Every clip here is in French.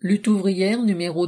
Lutte ouvrière numéro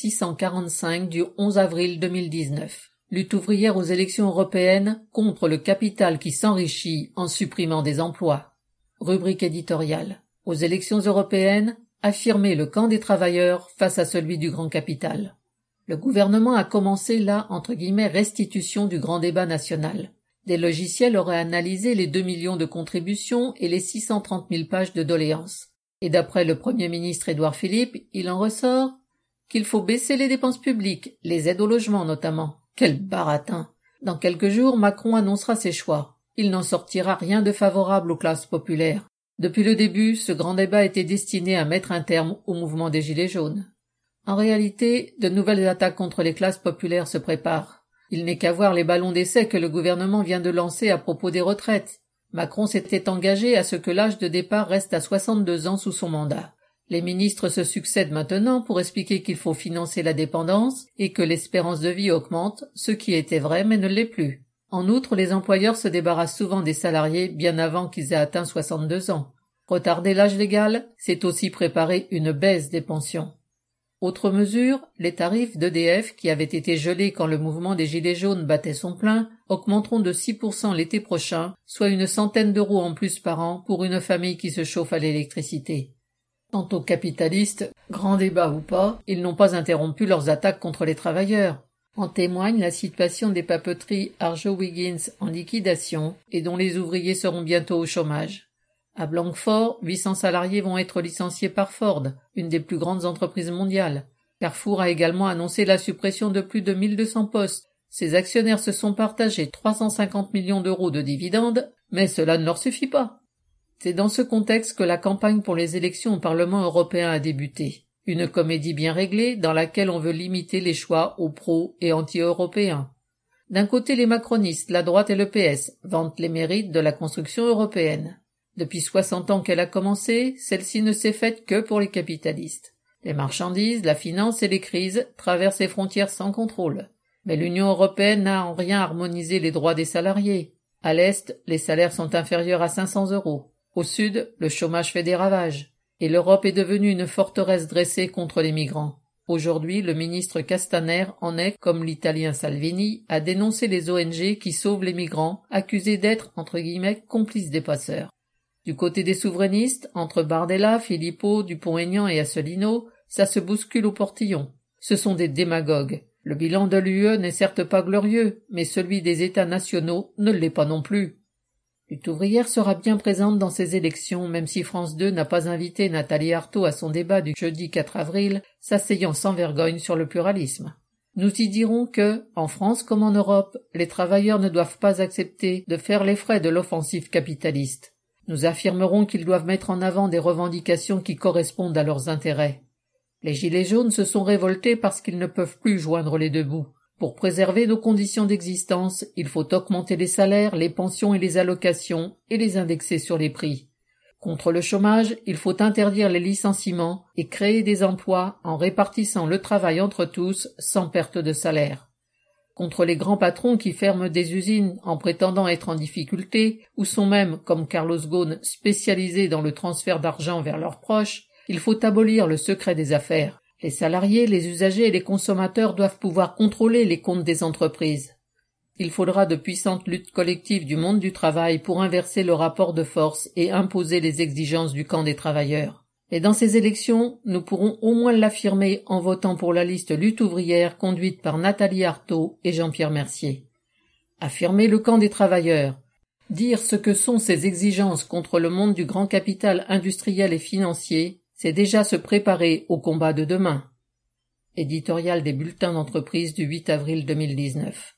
2645 du 11 avril 2019. Lutte ouvrière aux élections européennes contre le capital qui s'enrichit en supprimant des emplois. Rubrique éditoriale. Aux élections européennes, affirmer le camp des travailleurs face à celui du grand capital. Le gouvernement a commencé la « restitution du grand débat national ». Des logiciels auraient analysé les 2 millions de contributions et les 630 000 pages de doléances. Et d'après le Premier ministre Édouard Philippe, il en ressort qu'il faut baisser les dépenses publiques, les aides au logement notamment. Quel baratin! Dans quelques jours, Macron annoncera ses choix. Il n'en sortira rien de favorable aux classes populaires. Depuis le début, ce grand débat était destiné à mettre un terme au mouvement des Gilets jaunes. En réalité, de nouvelles attaques contre les classes populaires se préparent. Il n'est qu'à voir les ballons d'essai que le gouvernement vient de lancer à propos des retraites. Macron s'était engagé à ce que l'âge de départ reste à 62 ans sous son mandat. Les ministres se succèdent maintenant pour expliquer qu'il faut financer la dépendance et que l'espérance de vie augmente, ce qui était vrai mais ne l'est plus. En outre, les employeurs se débarrassent souvent des salariés bien avant qu'ils aient atteint 62 ans. Retarder l'âge légal, c'est aussi préparer une baisse des pensions. Autre mesure, les tarifs d'EDF, qui avaient été gelés quand le mouvement des Gilets jaunes battait son plein, augmenteront de 6% l'été prochain, soit une centaine d'euros en plus par an pour une famille qui se chauffe à l'électricité. Quant aux capitalistes, grand débat ou pas, ils n'ont pas interrompu leurs attaques contre les travailleurs. En témoigne la situation des papeteries Arjowiggins en liquidation et dont les ouvriers seront bientôt au chômage. À Blanquefort, 800 salariés vont être licenciés par Ford, une des plus grandes entreprises mondiales. Carrefour a également annoncé la suppression de plus de 1200 postes. Ses actionnaires se sont partagés 350 millions d'euros de dividendes, mais cela ne leur suffit pas. C'est dans ce contexte que la campagne pour les élections au Parlement européen a débuté. Une comédie bien réglée dans laquelle on veut limiter les choix aux pro- et anti-européens. D'un côté, les macronistes, la droite et le PS vantent les mérites de la construction européenne. Depuis 60 ans qu'elle a commencé, celle-ci ne s'est faite que pour les capitalistes. Les marchandises, la finance et les crises traversent les frontières sans contrôle. Mais l'Union européenne n'a en rien harmonisé les droits des salariés. À l'Est, les salaires sont inférieurs à 500 euros. Au Sud, le chômage fait des ravages. Et l'Europe est devenue une forteresse dressée contre les migrants. Aujourd'hui, le ministre Castaner en est, comme l'Italien Salvini, à dénoncer les ONG qui sauvent les migrants, accusés d'être, entre guillemets, complices des passeurs. Du côté des souverainistes, entre Bardella, Philippot, Dupont-Aignan et Asselineau, ça se bouscule au portillon. Ce sont des démagogues. Le bilan de l'UE n'est certes pas glorieux, mais celui des États nationaux ne l'est pas non plus. Lutte ouvrière sera bien présente dans ces élections, même si France 2 n'a pas invité Nathalie Arthaud à son débat du jeudi 4 avril, s'asseyant sans vergogne sur le pluralisme. Nous y dirons que, en France comme en Europe, les travailleurs ne doivent pas accepter de faire les frais de l'offensive capitaliste. Nous affirmerons qu'ils doivent mettre en avant des revendications qui correspondent à leurs intérêts. Les Gilets jaunes se sont révoltés parce qu'ils ne peuvent plus joindre les deux bouts. Pour préserver nos conditions d'existence, il faut augmenter les salaires, les pensions et les allocations et les indexer sur les prix. Contre le chômage, il faut interdire les licenciements et créer des emplois en répartissant le travail entre tous sans perte de salaire. Contre les grands patrons qui ferment des usines en prétendant être en difficulté, ou sont même, comme Carlos Ghosn, spécialisés dans le transfert d'argent vers leurs proches, il faut abolir le secret des affaires. Les salariés, les usagers et les consommateurs doivent pouvoir contrôler les comptes des entreprises. Il faudra de puissantes luttes collectives du monde du travail pour inverser le rapport de force et imposer les exigences du camp des travailleurs. Et dans ces élections, nous pourrons au moins l'affirmer en votant pour la liste Lutte ouvrière conduite par Nathalie Arthaud et Jean-Pierre Mercier. Affirmer le camp des travailleurs. Dire ce que sont ces exigences contre le monde du grand capital industriel et financier, c'est déjà se préparer au combat de demain. Éditorial des bulletins d'entreprise du 8 avril 2019.